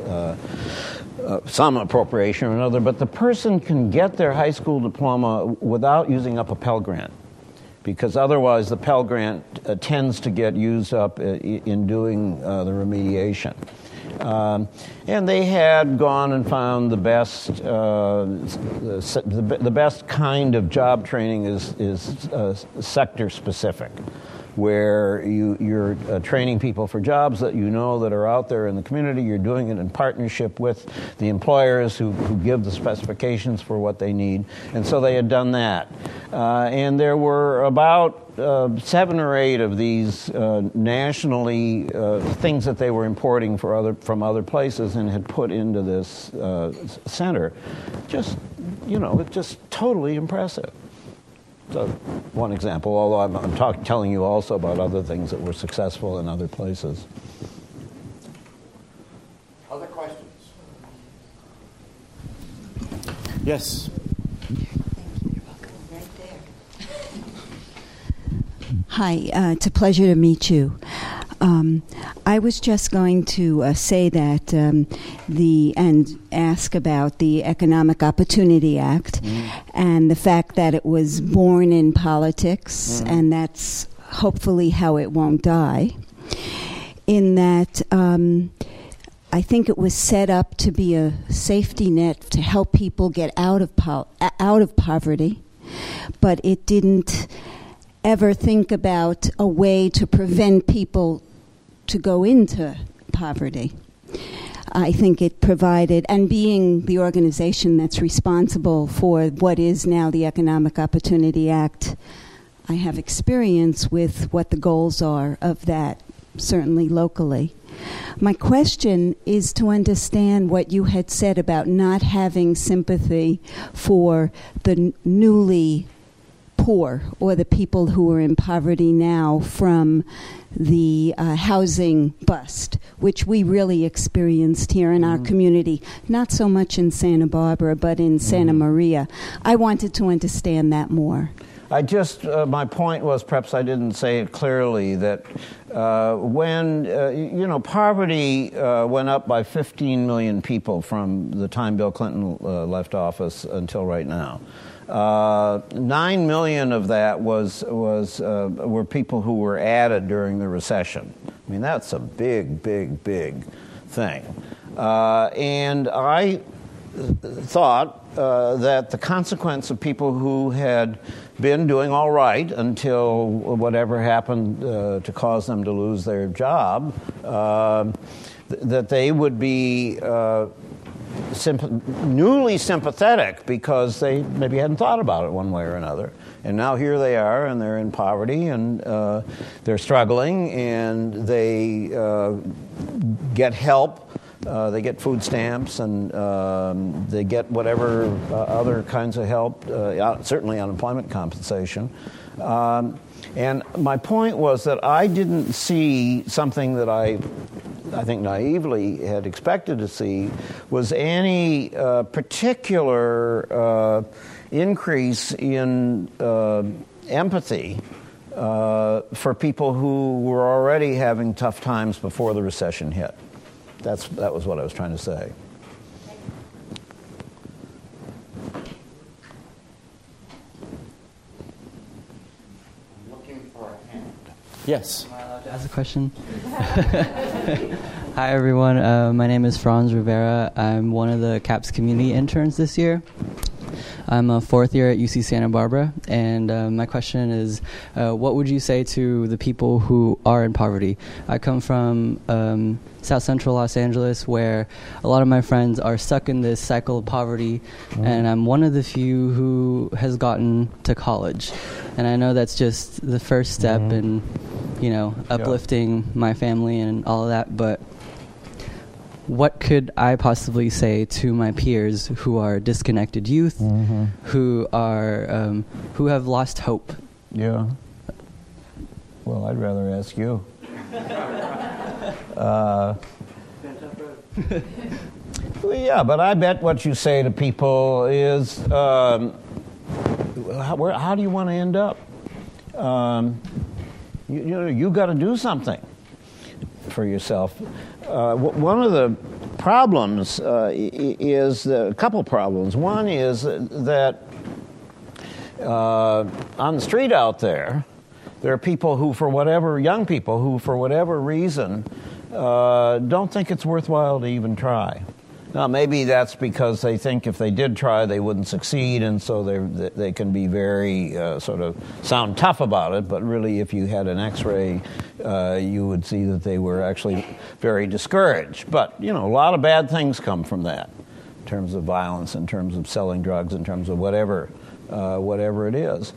some appropriation or another, but the person can get their high school diploma without using up a Pell Grant, because otherwise the Pell Grant tends to get used up in doing the remediation. And they had gone and found the best kind of job training is sector specific, where you're training people for jobs that you know that are out there in the community. You're doing it in partnership with the employers who give the specifications for what they need. And so they had done that. And there were about 7 or 8 of these nationally things that they were importing from other places and had put into this center. Just, it's just totally impressive. So, one example, although I'm telling you also about other things that were successful in other places. Other questions? Yes. Hi, it's a pleasure to meet you. I was just going to say that and ask about the Economic Opportunity Act and the fact that it was born in politics, and that's hopefully how it won't die. In that, I think it was set up to be a safety net to help people get out of poverty, but it didn't ever think about a way to prevent people to go into poverty. I think it provided, and being the organization that's responsible for what is now the Economic Opportunity Act, I have experience with what the goals are of that, certainly locally. My question is to understand what you had said about not having sympathy for the newly poor or the people who are in poverty now from the housing bust, which we really experienced here in our community, not so much in Santa Barbara, but in Santa Maria. I wanted to understand that more. My point was, perhaps I didn't say it clearly, that when, poverty went up by 15 million people from the time Bill Clinton left office until right now. 9 million of that were people who were added during the recession. I mean, that's a big, big, big thing. And I thought that the consequence of people who had been doing all right until whatever happened to cause them to lose their job, that they would be newly sympathetic because they maybe hadn't thought about it one way or another, And now here they are, and they're in poverty, and they're struggling, and they get help. They get food stamps, and they get whatever other kinds of help, certainly unemployment compensation. And my point was that I didn't see something that I think naively had expected to see, was any particular increase in empathy for people who were already having tough times before the recession hit. That was what I was trying to say. I'm looking for a hand. Yes. Am I allowed to ask a question? Hi, everyone. My name is Franz Rivera. I'm one of the CAPS community interns this year. I'm a fourth year at UC Santa Barbara, and my question is, what would you say to the people who are in poverty? I come from South Central Los Angeles, where a lot of my friends are stuck in this cycle of poverty, and I'm one of the few who has gotten to college. And I know that's just the first step in, uplifting my family and all of that, but what could I possibly say to my peers who are disconnected youth, who are who have lost hope? Yeah. Well, I'd rather ask you. Yeah, but I bet what you say to people is, how do you want to end up? You got to do something for yourself. One of the problems is a couple problems. One is that on the street out there are people who, young people who, for whatever reason, don't think it's worthwhile to even try. Now, maybe that's because they think if they did try, they wouldn't succeed, and so they can be very sort of sound tough about it, but really if you had an X-ray, you would see that they were actually very discouraged. But, a lot of bad things come from that, in terms of violence, in terms of selling drugs, in terms of whatever it is.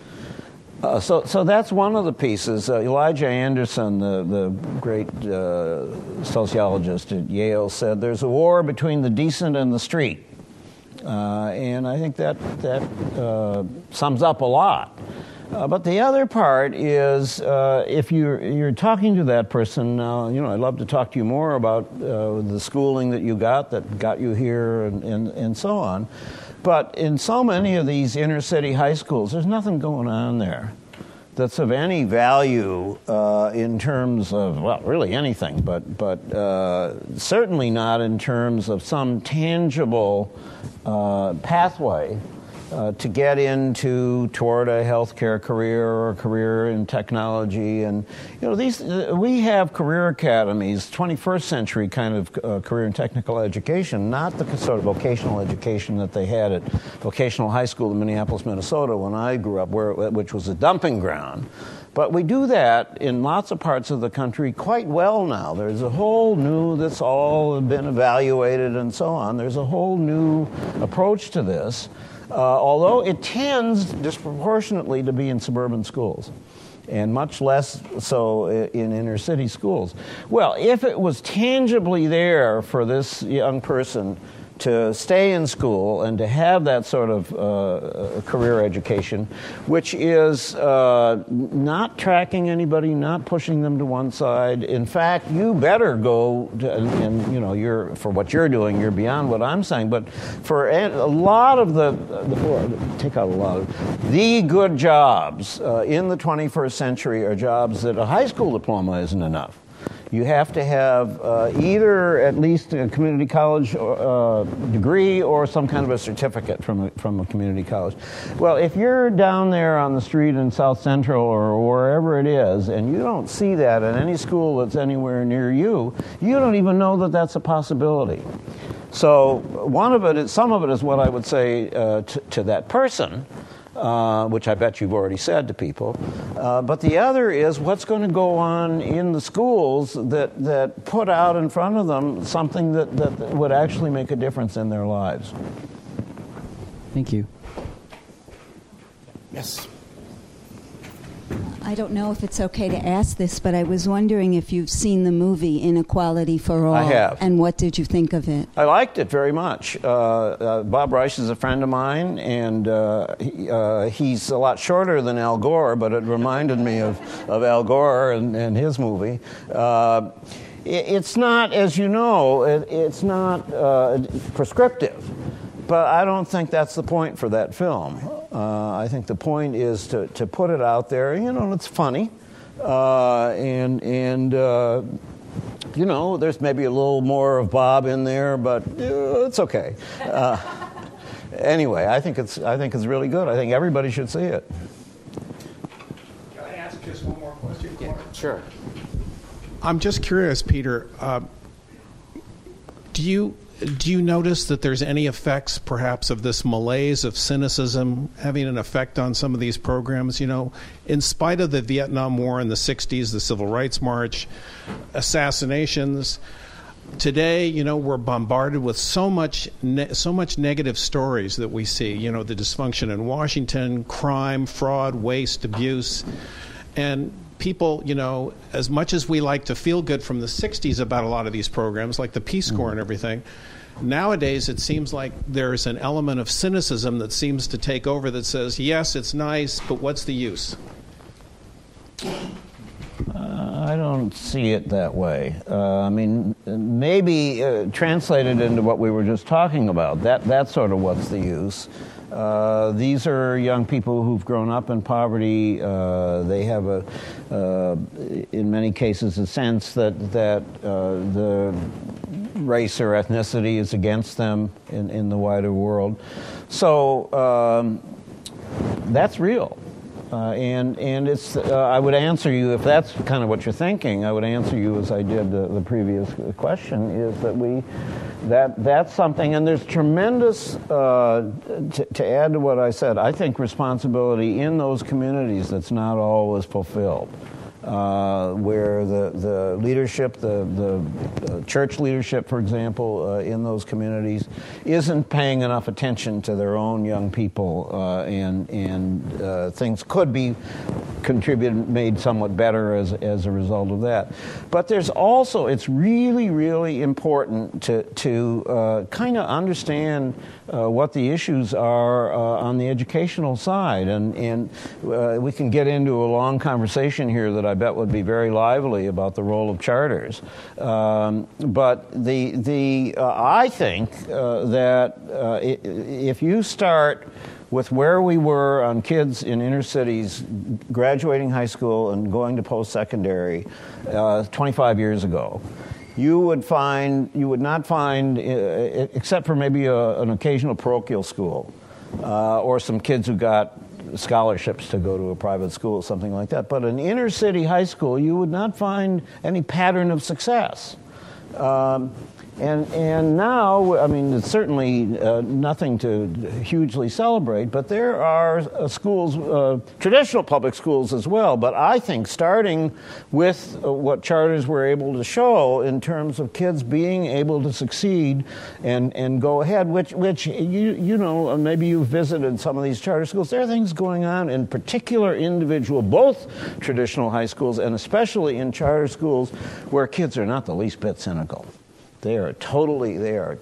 So that's one of the pieces. Elijah Anderson, the great sociologist at Yale, said there's a war between the decent and the street. And I think that sums up a lot. But the other part is if you're talking to that person, I'd love to talk to you more about the schooling that you got you here and so on. But in so many of these inner city high schools, there's nothing going on there that's of any value in terms of, well, really anything, but certainly not in terms of some tangible pathway to get toward a healthcare career or a career in technology. And we have career academies, 21st century kind of career and technical education, not the sort of vocational education that they had at Vocational High School in Minneapolis, Minnesota when I grew up, which was a dumping ground. But we do that in lots of parts of the country quite well now. There's a whole new, that's all been evaluated and so on. There's a whole new approach to this. Although it tends disproportionately to be in suburban schools and much less so in inner city schools. Well, if it was tangibly there for this young person to stay in school and to have that sort of career education, which is not tracking anybody, not pushing them to one side. In fact, you better go and you're, for what you're doing, you're beyond what I'm saying. But for a lot of the good jobs in the 21st century are jobs that a high school diploma isn't enough. You have to have either at least a community college degree or some kind of a certificate from a community college. Well, if you're down there on the street in South Central or wherever it is, and you don't see that at any school that's anywhere near you, you don't even know that that's a possibility. So some of it is what I would say to that person, which I bet you've already said to people. But the other is what's going to go on in the schools that put out in front of them something that would actually make a difference in their lives. Thank you. Yes. I don't know if it's okay to ask this, but I was wondering if you've seen the movie Inequality for All. I have. And what did you think of it? I liked it very much. Bob Reich is a friend of mine, and he's a lot shorter than Al Gore, but it reminded me of Al Gore and his movie. It's not, as you know, it's not prescriptive, but I don't think that's the point for that film. I think the point is to put it out there. You know, it's funny, and you know, there's maybe a little more of Bob in there, but it's okay. Anyway, I think it's really good. I think everybody should see it. Can I ask just one more question, Clark? Sure. I'm just curious, Peter. Do you notice that there's any effects, perhaps, of this malaise of cynicism having an effect on some of these programs? You know, in spite of the Vietnam War in the '60s, the Civil Rights March, assassinations, today, you know, we're bombarded with so much negative stories that we see. You know, the dysfunction in Washington, crime, fraud, waste, abuse, and people, you know, as much as we like to feel good from the 60s about a lot of these programs, like the Peace Corps and everything, nowadays it seems like there's an element of cynicism that seems to take over that says, yes, it's nice, but what's the use? I don't see it that way. I mean, maybe translated into what we were just talking about, that's sort of what's the use. These are young people who've grown up in poverty. They have, in many cases, a sense that the race or ethnicity is against them in the wider world. So that's real. And it's. I would answer you, if that's kind of what you're thinking, I would answer you as I did the previous question, is that that's something, and there's tremendous, to add to what I said, I think responsibility in those communities that's not always fulfilled. Where the leadership, the church leadership, for example, in those communities, isn't paying enough attention to their own young people, and things could be made somewhat better as a result of that. But there's also, it's really, really important to kind of understand what the issues are on the educational side, and we can get into a long conversation here that I bet would be very lively about the role of charters. But I think that if you start with where we were on kids in inner cities graduating high school and going to post-secondary 25 years ago, you would not find, except for maybe an occasional parochial school, or some kids who got scholarships to go to a private school, something like that. But an inner city high school, you would not find any pattern of success. And now, I mean, it's certainly nothing to hugely celebrate, but there are schools, traditional public schools as well, but I think starting with what charters were able to show in terms of kids being able to succeed and go ahead, which you know, maybe you've visited some of these charter schools, there are things going on in particular individual, both traditional high schools and especially in charter schools, where kids are not the least bit cynical. They are totally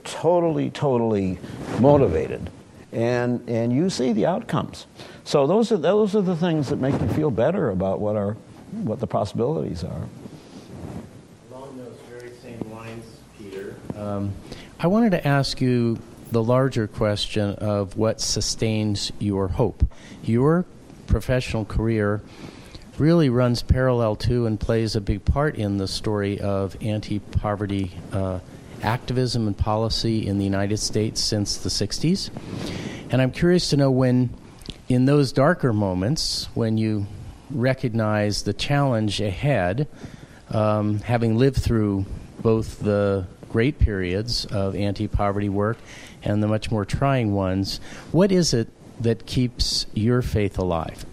motivated, and you see the outcomes. So those are the things that make you feel better about what the possibilities are. Along those very same lines, Peter, I wanted to ask you the larger question of what sustains your hope. Your professional career really runs parallel to and plays a big part in the story of anti-poverty activism and policy in the United States since the 60s. And I'm curious to know when, in those darker moments, when you recognize the challenge ahead, having lived through both the great periods of anti-poverty work and the much more trying ones, what is it that keeps your faith alive?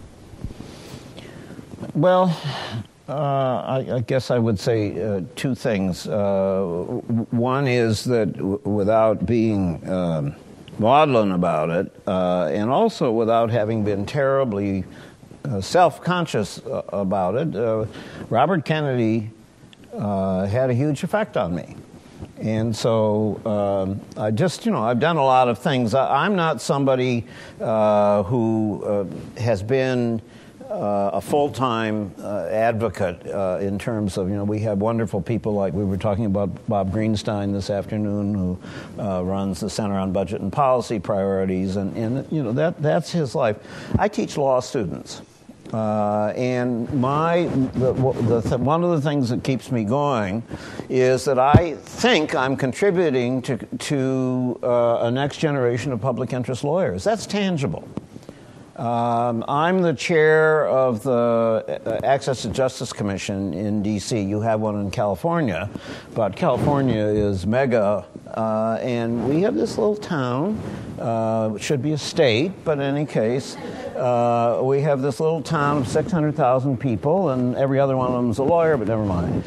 Well, I guess I would say two things. One is that without being maudlin about it, and also without having been terribly self-conscious about it. Robert Kennedy had a huge effect on me. And so I just, I've done a lot of things. I'm not somebody who has been a full-time advocate in terms of, we have wonderful people like we were talking about Bob Greenstein this afternoon, who runs the Center on Budget and Policy Priorities, and that's his life. I teach law students. And one of the things that keeps me going is that I think I'm contributing to a next generation of public interest lawyers. That's tangible. I'm the chair of the Access to Justice Commission in D.C. You have one in California, but California is mega, and we have this little town. It should be a state, but in any case, we have this little town of 600,000 people, and every other one of them is a lawyer, but never mind.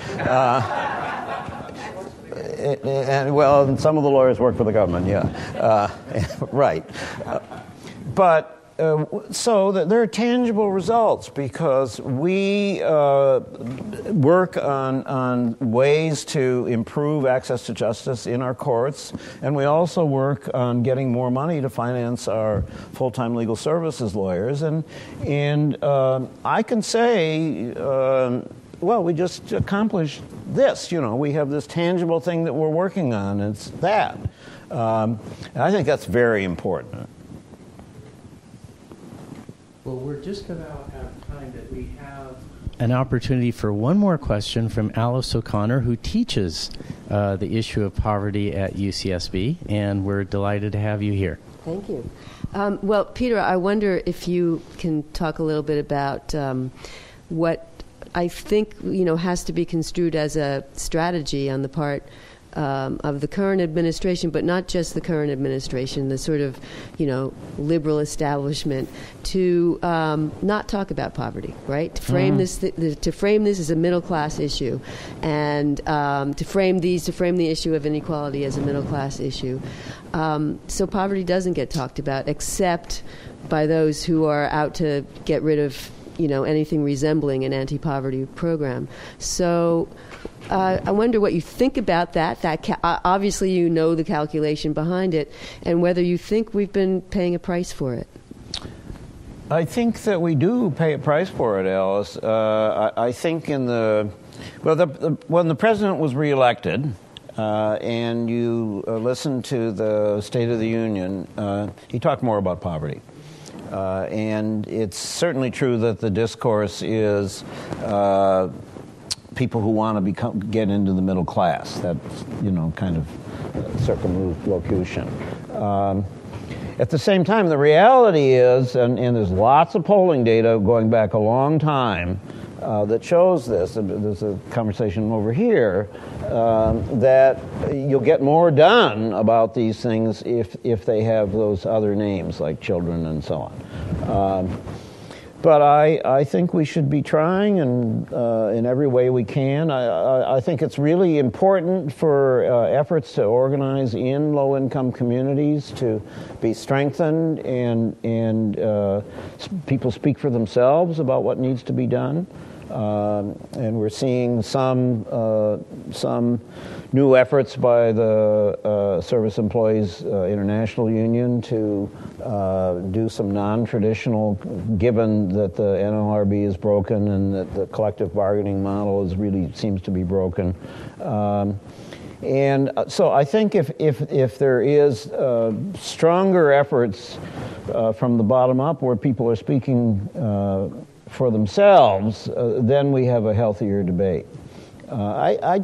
And some of the lawyers work for the government, yeah. Right. But so there are tangible results because we work on ways to improve access to justice in our courts, and we also work on getting more money to finance our full-time legal services lawyers. And I can say, well, we just accomplished this. We have this tangible thing that we're working on. It's that. And I think that's very important. Well, we're just about out of time, but we have an opportunity for one more question from Alice O'Connor, who teaches the issue of poverty at UCSB, and we're delighted to have you here. Thank you. Well, Peter, I wonder if you can talk a little bit about what I think has to be construed as a strategy on the part of the current administration, but not just the current administration, the sort of, liberal establishment, to not talk about poverty, right? To frame this as a middle class issue, and to frame the issue of inequality as a middle class issue. So poverty doesn't get talked about, except by those who are out to get rid of, anything resembling an anti-poverty program. So I wonder what you think about that. Obviously, you know the calculation behind it, and whether you think we've been paying a price for it. I think that we do pay a price for it, Alice. I think when the president was reelected, and you listen to the State of the Union, he talked more about poverty. And it's certainly true that the discourse is people who want to get into the middle class. That's, kind of circumlocution. At the same time, the reality is, and there's lots of polling data going back a long time that shows this. There's a conversation over here that you'll get more done about these things if they have those other names like children and so on. But I think we should be trying and in every way we can. I think it's really important for efforts to organize in low-income communities to be strengthened and people speak for themselves about what needs to be done. And we're seeing some new efforts by the Service Employees International Union to do some non-traditional, given that the NLRB is broken and that the collective bargaining model really seems to be broken. And so I think if there is stronger efforts from the bottom up where people are speaking for themselves, then we have a healthier debate. I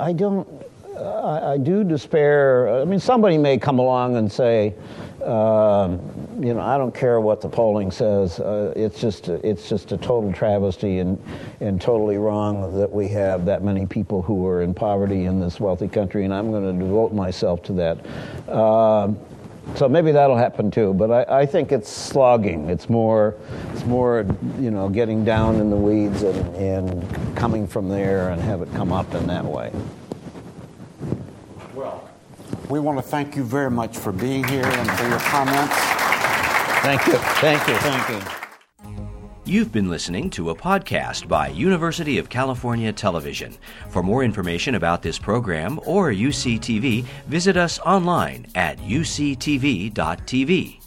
do despair. I mean, somebody may come along and say, I don't care what the polling says. It's just a total travesty and totally wrong that we have that many people who are in poverty in this wealthy country, and I'm going to devote myself to that. So maybe that'll happen too, but I think it's slogging. It's more, getting down in the weeds and coming from there and have it come up in that way. Well, we want to thank you very much for being here and for your comments. Thank you. You've been listening to a podcast by University of California Television. For more information about this program or UCTV, visit us online at uctv.tv.